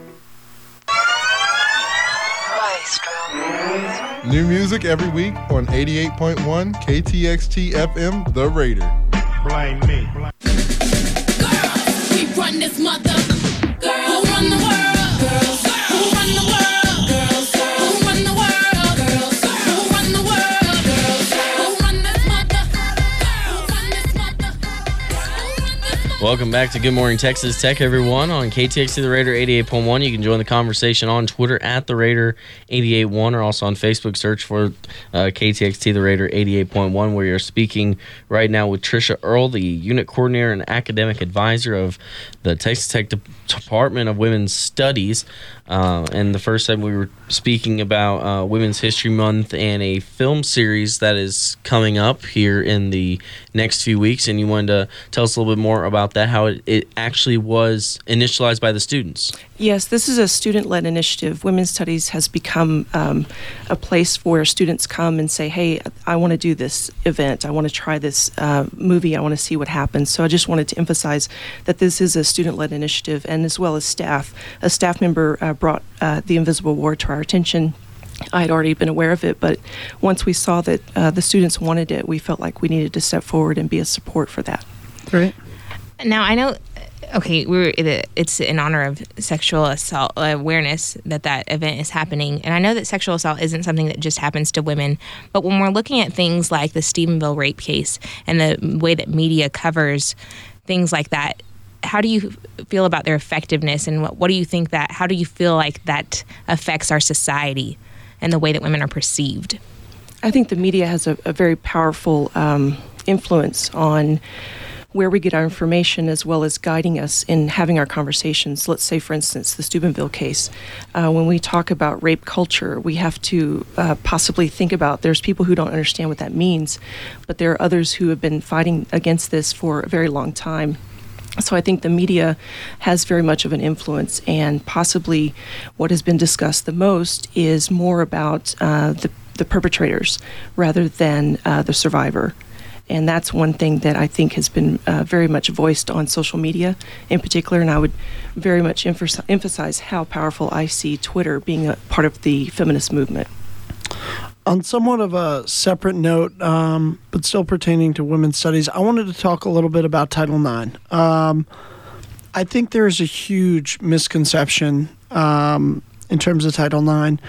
New music every week on 88.1 KTXT FM, The Raider. Blame me. Girls, we run this mother. Girls, who run the world? Girls, who run the world? Girls, who run the world? Girls, who run the world? Girls, who run this mother? Who run this mother? Welcome back to Good Morning Texas Tech, everyone, on KTXT The Raider 88.1. You can join the conversation on Twitter at The Raider 88.1, or also on Facebook. Search for KTXT The Raider 88.1, where you're speaking right now with Trisha Earl, the unit coordinator and academic advisor of the Texas Tech Department of Women's Studies. And the first time we were speaking about Women's History Month and a film series that is coming up here in the next few weeks, and you wanted to tell us a little bit more about that, how it actually was initialized by the students. Yes, this is a student-led initiative. Women's Studies has become a place where students come and say, hey, I want to do this event. I want to try this movie. I want to see what happens. So I just wanted to emphasize that this is a student-led initiative, and as well as staff. A staff member brought The Invisible War to our attention. I had already been aware of it, but once we saw that the students wanted it, we felt like we needed to step forward and be a support for that. Great. Now, I know, okay, it's in honor of sexual assault awareness that event is happening. And I know that sexual assault isn't something that just happens to women. But when we're looking at things like the Stephenville rape case and the way that media covers things like that, how do you feel about their effectiveness, and what do you think how do you feel like that affects our society and the way that women are perceived? I think the media has a very powerful influence on where we get our information, as well as guiding us in having our conversations. Let's say, for instance, the Steubenville case. When we talk about rape culture, we have to possibly think about there's people who don't understand what that means, but there are others who have been fighting against this for a very long time. So I think the media has very much of an influence, and possibly what has been discussed the most is more about the perpetrators rather than the survivor. And that's one thing that I think has been very much voiced on social media in particular, and I would very much emphasize how powerful I see Twitter being a part of the feminist movement. On somewhat of a separate note, but still pertaining to women's studies, I wanted to talk a little bit about Title IX. I think there is a huge misconception in terms of Title IX.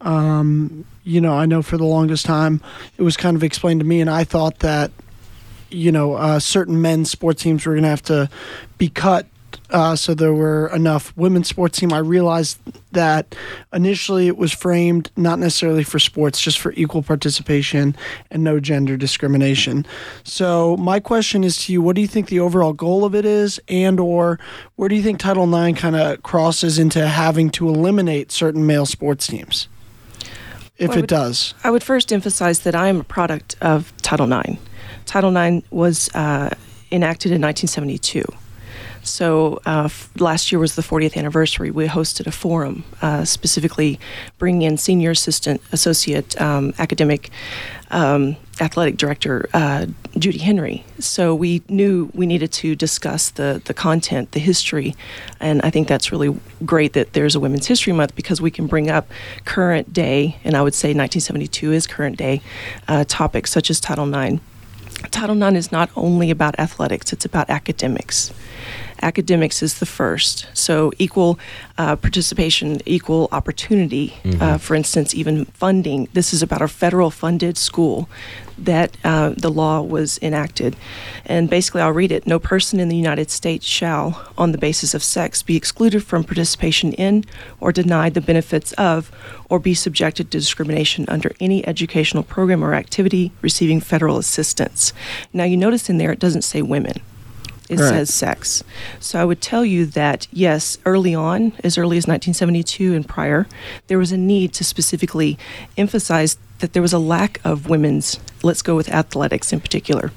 I know for the longest time it was kind of explained to me, and I thought that certain men's sports teams were going to have to be cut so there were enough women's sports team. I realized that initially it was framed not necessarily for sports, just for equal participation and no gender discrimination. So my question is to you, what do you think the overall goal of it is, and or where do you think Title IX kind of crosses into having to eliminate certain male sports teams, if it does? I would first emphasize that I am a product of Title IX. Title IX was enacted in 1972. So last year was the 40th anniversary. We hosted a forum specifically bringing in Senior Associate Academic Athletic Director Judy Henry. So we knew we needed to discuss the content, the history, and I think that's really great that there's a Women's History Month, because we can bring up current day, and I would say 1972 is current day, topics such as Title IX. Title IX is not only about athletics, it's about academics. Academics is the first. So equal participation, equal opportunity, for instance, even funding. This is about a federal funded school that the law was enacted. And basically, I'll read it. No person in the United States shall, on the basis of sex, be excluded from participation in or denied the benefits of or be subjected to discrimination under any educational program or activity receiving federal assistance. Now, you notice in there it doesn't say women. It says sex. So I would tell you that, yes, early on, as early as 1972 and prior, there was a need to specifically emphasize that there was a lack of women's, let's go with athletics in particular.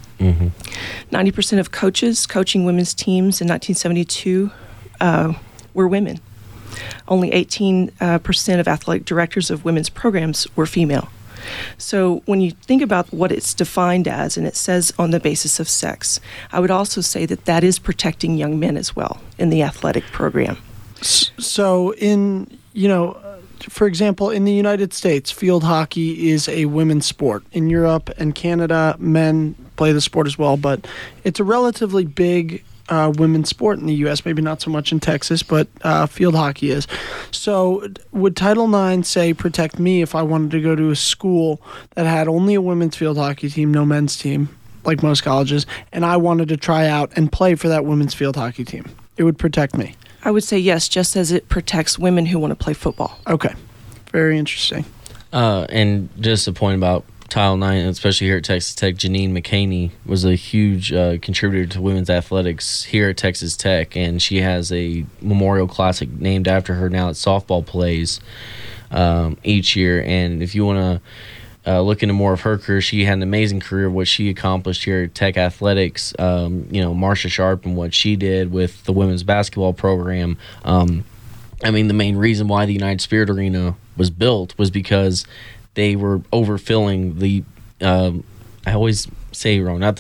90% of coaches coaching women's teams in 1972 were women. Only 18% of athletic directors of women's programs were female. So when you think about what it's defined as, and it says on the basis of sex, I would also say that that is protecting young men as well in the athletic program. So for example, in the United States, field hockey is a women's sport. In Europe and Canada, men play the sport as well, but it's a relatively big women's sport in the U.S., maybe not so much in Texas, but field hockey is. So would Title IX say protect me if I wanted to go to a school that had only a women's field hockey team, no men's team, like most colleges, and I wanted to try out and play for that women's field hockey team? It would protect me. I would say yes, just as it protects women who want to play football. Okay. Very interesting. And just a point about Title IX, especially here at Texas Tech, Janine McCaney was a huge contributor to women's athletics here at Texas Tech, and she has a Memorial Classic named after her now that softball plays each year. And if you want to look into more of her career, she had an amazing career, what she accomplished here at Tech Athletics. Marcia Sharp and what she did with the women's basketball program. The main reason why the United Spirit Arena was built was because they were overfilling the. I always say wrong, not the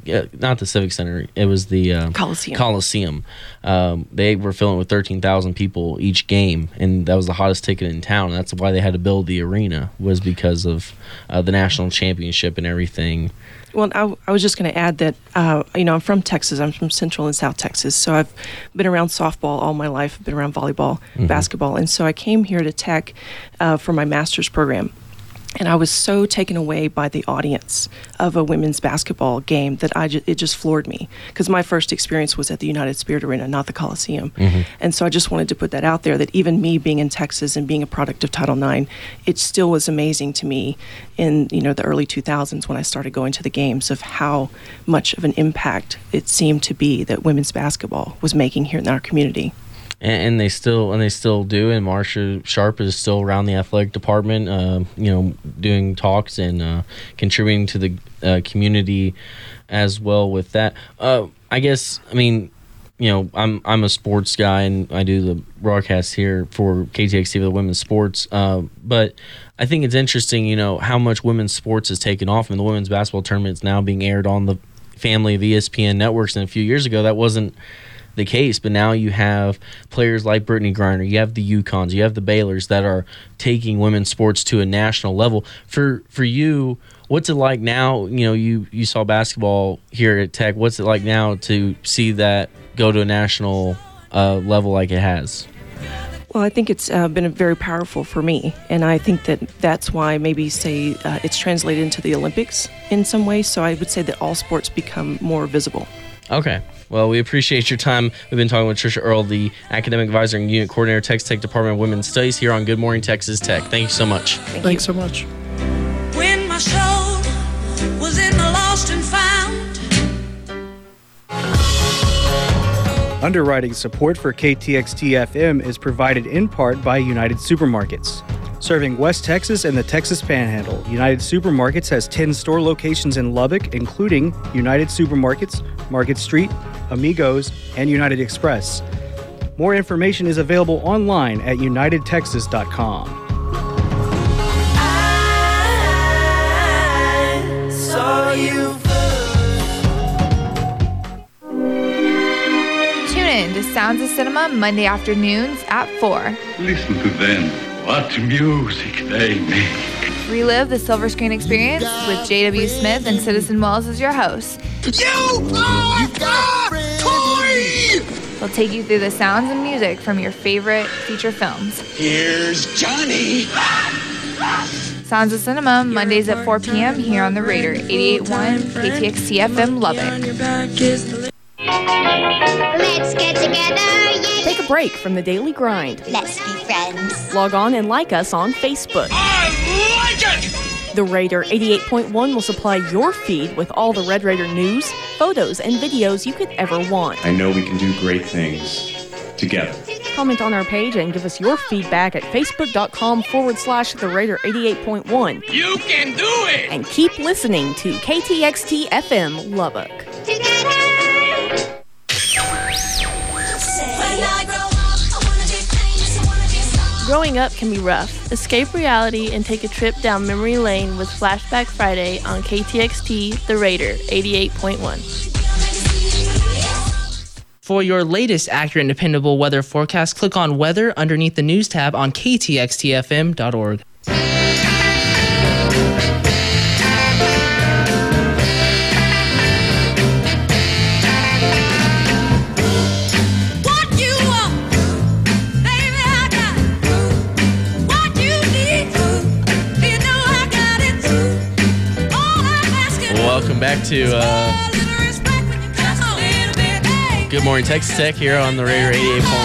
Civic Center. It was the Coliseum. They were filling with 13,000 people each game, and that was the hottest ticket in town. And that's why they had to build the arena, was because of the national championship and everything. Well, I was just going to add that, I'm from Texas. I'm from Central and South Texas. So I've been around softball all my life. I've been around volleyball, basketball. And so I came here to Tech for my master's program. And I was so taken away by the audience of a women's basketball game that it just floored me, because my first experience was at the United Spirit Arena, not the Coliseum. And so I just wanted to put that out there, that even me being in Texas and being a product of Title IX, it still was amazing to me in the early 2000s when I started going to the games, of how much of an impact it seemed to be that women's basketball was making here in our community. And they still do. And Marcia Sharp is still around the athletic department, doing talks and contributing to the community as well with that. I'm a sports guy, and I do the broadcast here for KTXT for the women's sports. But I think it's interesting, how much women's sports has taken off. And the women's basketball tournament is now being aired on the family of ESPN networks. And a few years ago, that wasn't the case, but now you have players like Brittany Griner, you have the UConns, you have the Baylors that are taking women's sports to a national level. For you, what's it like now? You saw basketball here at Tech. What's it like now to see that go to a national level like it has? Well, I think it's been very powerful for me, and I think that's why maybe say it's translated into the Olympics in some way. So I would say that all sports become more visible. Okay. Well, we appreciate your time. We've been talking with Trisha Earle, the Academic Advisor and Unit Coordinator, Texas Tech Department of Women's Studies, here on Good Morning Texas Tech. Thank you so much. Thanks so much. When my soul was in the lost and found. Underwriting support for KTXT-FM is provided in part by United Supermarkets. Serving West Texas and the Texas Panhandle, United Supermarkets has 10 store locations in Lubbock, including United Supermarkets, Market Street, Amigos, and United Express. More information is available online at unitedtexas.com. I saw you first. Tune in to Sounds of Cinema Monday afternoons at 4. Listen to them. What music they make. Relive the silver screen experience with J.W. Smith and Citizen Wells as your hosts. You are a toy! They'll take you through the sounds and music from your favorite feature films. Here's Johnny! Sounds of Cinema, Mondays at 4 p.m. here on the Raider 88.1 KTXT FM Lubbock. Let's get together, Take a break from the daily grind. Let's be friends. Log on and like us on Facebook. I like it! The Raider 88.1 will supply your feed with all the Red Raider news, photos, and videos you could ever want. I know we can do great things together. Comment on our page and give us your feedback at facebook.com/The Raider 88.1. You can do it! And keep listening to KTXT FM Lubbock. Growing up can be rough. Escape reality and take a trip down memory lane with Flashback Friday on KTXT, The Raider 88.1. For your latest accurate and dependable weather forecast, click on Weather underneath the News tab on ktxtfm.org. Welcome back to Good Morning Texas Tech here on the Raider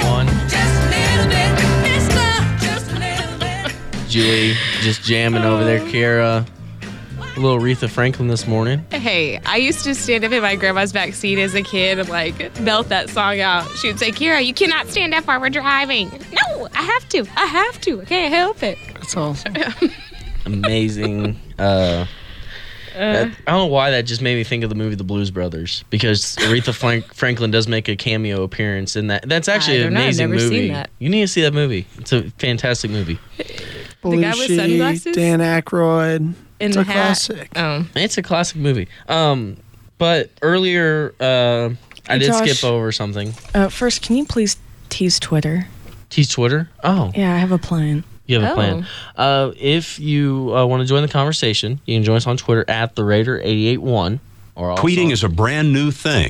88.1. Julie just jamming over there. Kiara, a little Aretha Franklin this morning. Hey, I used to stand up in my grandma's back seat as a kid and belt that song out. She would say, Kira, you cannot stand up while we're driving. No, I have to. I can't help it. That's awesome. Amazing. I don't know why that just made me think of the movie The Blues Brothers, because Aretha Franklin does make a cameo appearance in that. That's actually an amazing movie. Seen that. You need to see that movie. It's a fantastic movie. The guy with sunglasses? Dan Aykroyd. In It's the a hat. classic. Oh. It's a classic movie. But earlier, I did Josh, skip over something. First, can you please tease Twitter? Tease Twitter? Oh. Yeah, I have a plan. You have a plan. If you want to join the conversation, you can join us on Twitter at the Raider 88.1. Or also, Tweeting is a brand new thing.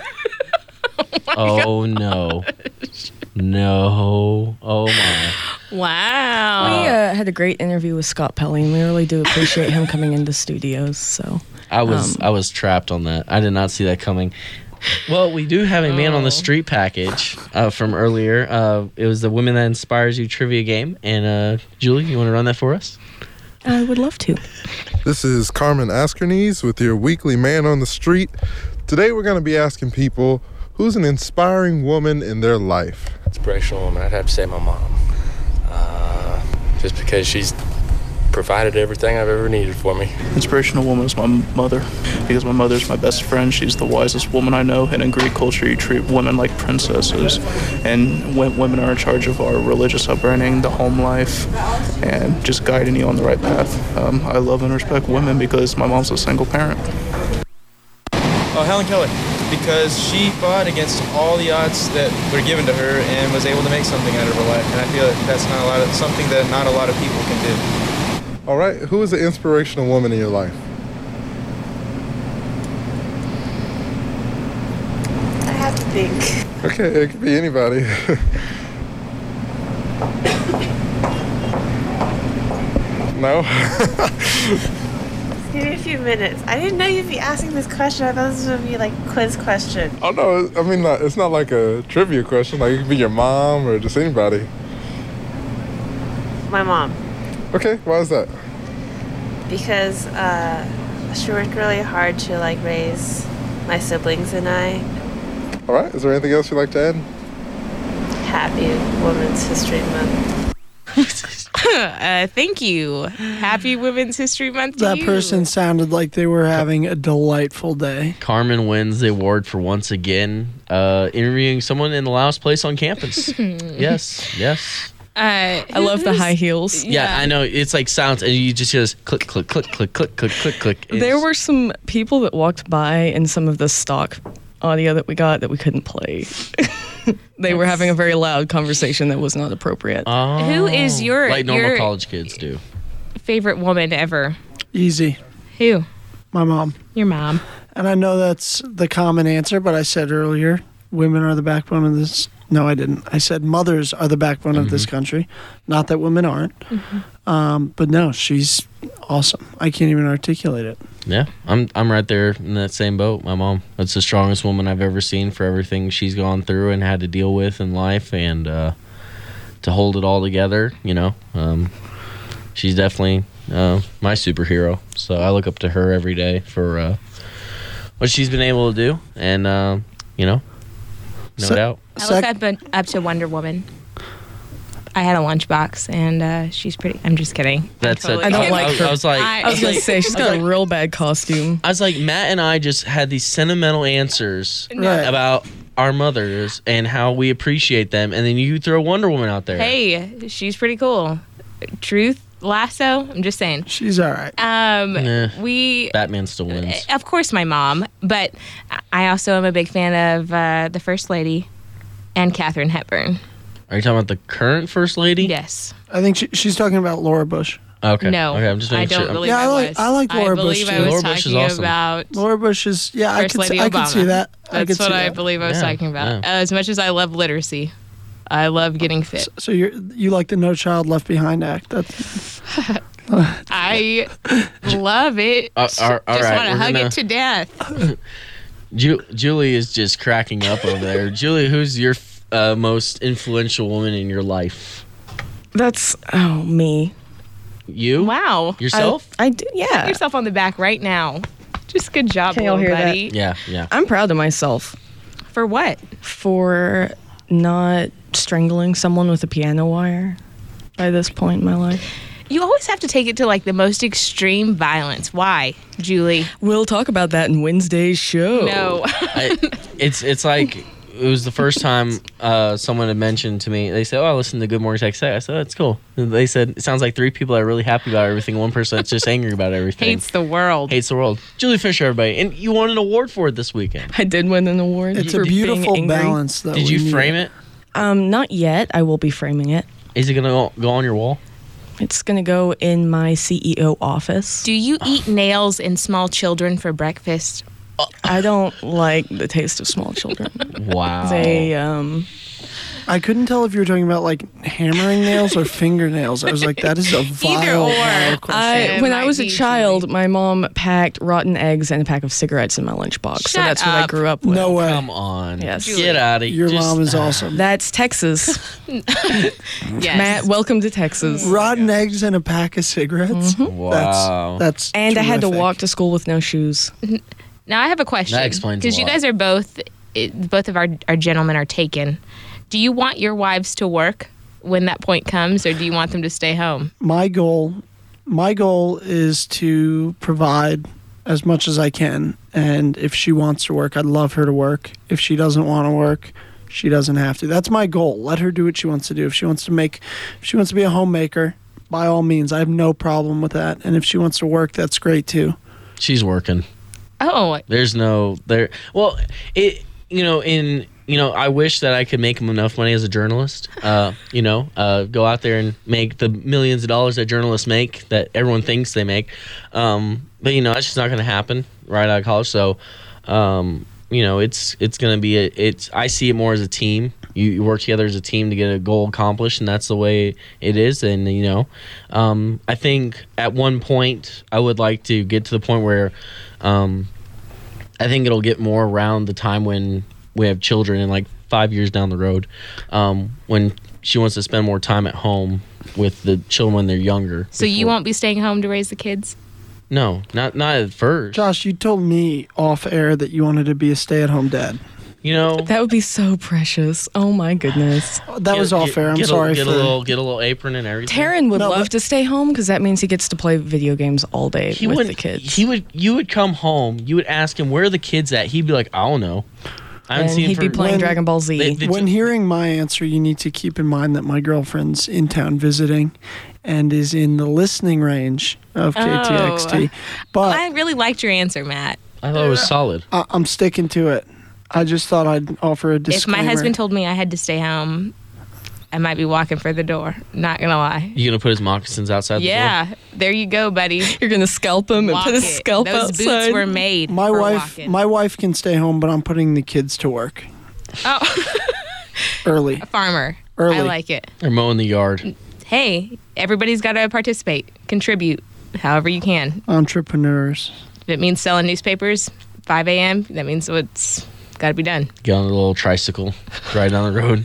Oh no. No. Oh my. Wow. We had a great interview with Scott Pelley, and we really do appreciate him coming into studios. So I was trapped on that. I did not see that coming. Well, we do have a Man on the Street package from earlier. It was the Women That Inspires You trivia game. And Julie, you want to run that for us? I would love to. This is Carmen Askernes with your weekly Man on the Street. Today we're going to be asking people, who's an inspiring woman in their life? Inspirational woman, I'd have to say my mom. Just because she's provided everything I've ever needed for me. Inspirational woman is my mother, because my mother's my best friend. She's the wisest woman I know, and in Greek culture you treat women like princesses, and women are in charge of our religious upbringing, the home life, and just guiding you on the right path. I love and respect women because my mom's a single parent. Helen Keller, because she fought against all the odds that were given to her and was able to make something out of her life, and I feel that that's something that not a lot of people can do. All right, who is an inspirational woman in your life? I have to think. Okay, it could be anybody. No? Give me a few minutes. I didn't know you'd be asking this question. I thought this would be like a quiz question. Oh, no, I mean, it's not like a trivia question. Like, it could be your mom or just anybody. My mom. Okay, why is that? Because she worked really hard to raise my siblings and I. All right, is there anything else you'd like to add? Happy Women's History Month. Thank you. Happy Women's History Month to That you. person sounded like they were having a delightful day. Carmen wins the award for once again interviewing someone in the loudest place on campus. Yes. I love the high heels. Yeah, I know. It's like sounds, and you just hear this click, click, click, click, click, click, click, click. There were some people that walked by in some of the stock audio that we got that we couldn't play. They were having a very loud conversation that was not appropriate. Who is your like normal your college kids do? favorite woman ever? Easy. Who? My mom. Your mom. And I know that's the common answer, but I said earlier, women are the backbone of this. No, I didn't. I said mothers are the backbone of this country. Not that women aren't. But no, she's awesome. I can't even articulate it. Yeah, I'm right there in that same boat. My mom, that's the strongest woman I've ever seen for everything she's gone through and had to deal with in life, and to hold it all together, she's definitely my superhero. So I look up to her every day for what she's been able to do, and no doubt. I look up to Wonder Woman. I had a lunchbox, and she's pretty. I'm just kidding. That's totally I don't kidding. like her. I was like, I was gonna say she's got a real bad costume. I was like, Matt and I just had these sentimental answers Right. about our mothers and how we appreciate them, and then you throw Wonder Woman out there. Hey, she's pretty cool. Truth Lasso. I'm just saying. She's all right. Batman still wins. Of course, my mom, but I also am a big fan of the First Lady and Katharine Hepburn. Are you talking about the current First Lady? Yes. I think she's talking about Laura Bush. Okay. No, Okay, I'm just making I don't sure. believe Yeah, I was. I like Laura Bush, believe I too. was Laura Bush is talking awesome. about Laura Bush is, I First could Lady I could see Obama. that. I could That's see what I that. believe I was talking about. As much as I love literacy, I love getting fit. So you like the No Child Left Behind Act? That's I love it. all just right, want to we're hug gonna- it to death. Julie is just cracking up over there. Julie, who's your most influential woman in your life? That's me. You? Wow. Yourself? I do. Pat Yeah. yourself on the back right now. Just good job, Can y'all little hear buddy. Yeah, yeah. I'm proud of myself For what? for not strangling someone with a piano wire by this point in my life. You always have to take it to like the most extreme violence. Why, Julie? We'll talk about that in Wednesday's show. No. It's like it was the first time someone had mentioned to me. They said, "Oh, I listened to Good Morning Texas." I said, "That's cool." And they said, "It sounds like three people are really happy about everything. One person that's just angry about everything. Hates the world. Hates the world." Julie Fisher, everybody, and you won an award for it this weekend. I did win an award. it's for a beautiful being angry. balance, though. Did We you need frame it? Not yet. I will be framing it. Is it gonna go on your wall? It's gonna go in my CEO office. Do you eat nails and small children for breakfast? I don't like the taste of small children. Wow. They I couldn't tell if you were talking about like hammering nails or fingernails. I was like, that is a vile question. when I was a child, my mom packed rotten eggs and a pack of cigarettes in my lunchbox. So Shut that's what I up. grew up with. No way. Come on. Yes. Get out of here. Your mom is awesome. That's Texas. Yes. Matt, welcome to Texas. Rotten eggs and a pack of cigarettes. Wow. That's And I had to terrific. walk to school with no shoes. Now I have a question. That explains a Because you lot. guys are both of our gentlemen are taken. Do you want your wives to work when that point comes, or do you want them to stay home? My goal is to provide as much as I can, and if she wants to work, I'd love her to work. If she doesn't want to work, she doesn't have to. That's my goal. Let her do what she wants to do. If she wants to be a homemaker, by all means, I have no problem with that. And if she wants to work, that's great too. She's working. Oh, There's no there. Well, I wish that I could make enough money as a journalist. Go out there and make the millions of dollars that journalists make, that everyone thinks they make. But that's just not going to happen right out of college. So, it's going to be I see it more as a team. You work together as a team to get a goal accomplished, and that's the way it is. And I think at one point I would like to get to the point where I think it'll get more around the time when we have children, in like 5 years down the road, when she wants to spend more time at home with the children when they're younger. so you won't be staying home to raise the kids? No, not at first. Josh, you told me off air that you wanted to be a stay-at-home dad. That would be so precious. Oh my goodness. That was off air. I'm sorry Get for a little apron and everything. Taryn would love to stay home because that means he gets to play video games all day with the kids. You would come home. You would ask him, "Where are the kids at?" He'd be like, "I don't know." I haven't And seen him he'd be for- playing Dragon Ball Z. When hearing my answer, you need to keep in mind that my girlfriend's in town visiting and is in the listening range of KTXT. But I really liked your answer, Matt. I thought it was solid. I'm sticking to it. I just thought I'd offer a If disclaimer. my husband told me I had to stay home, I might be walking for the door. Not gonna lie. You gonna put his moccasins outside the door? Yeah, there you go, buddy. You're gonna scalp him and Walk put his it. scalp Those outside. boots were made my for wife, walking. my wife can stay home, but I'm putting the kids to work. Oh, Early. a farmer. Early. I like it. Or mowing the yard. Hey, everybody's got to participate, contribute, however you can. Entrepreneurs. If it means selling newspapers, 5 a.m., that means it's got to be done. Get on a little tricycle, ride down the road.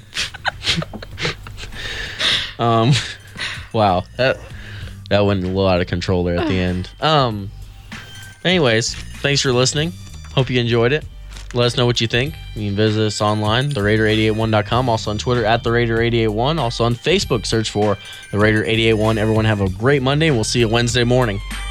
Wow, that went a little out of control there at the end. Anyways, thanks for listening. Hope you enjoyed it. Let us know what you think. You can visit us online, theraider881.com. Also on Twitter at theraider881. Also on Facebook, search for the Raider 881. Everyone have a great Monday, and we'll see you Wednesday morning.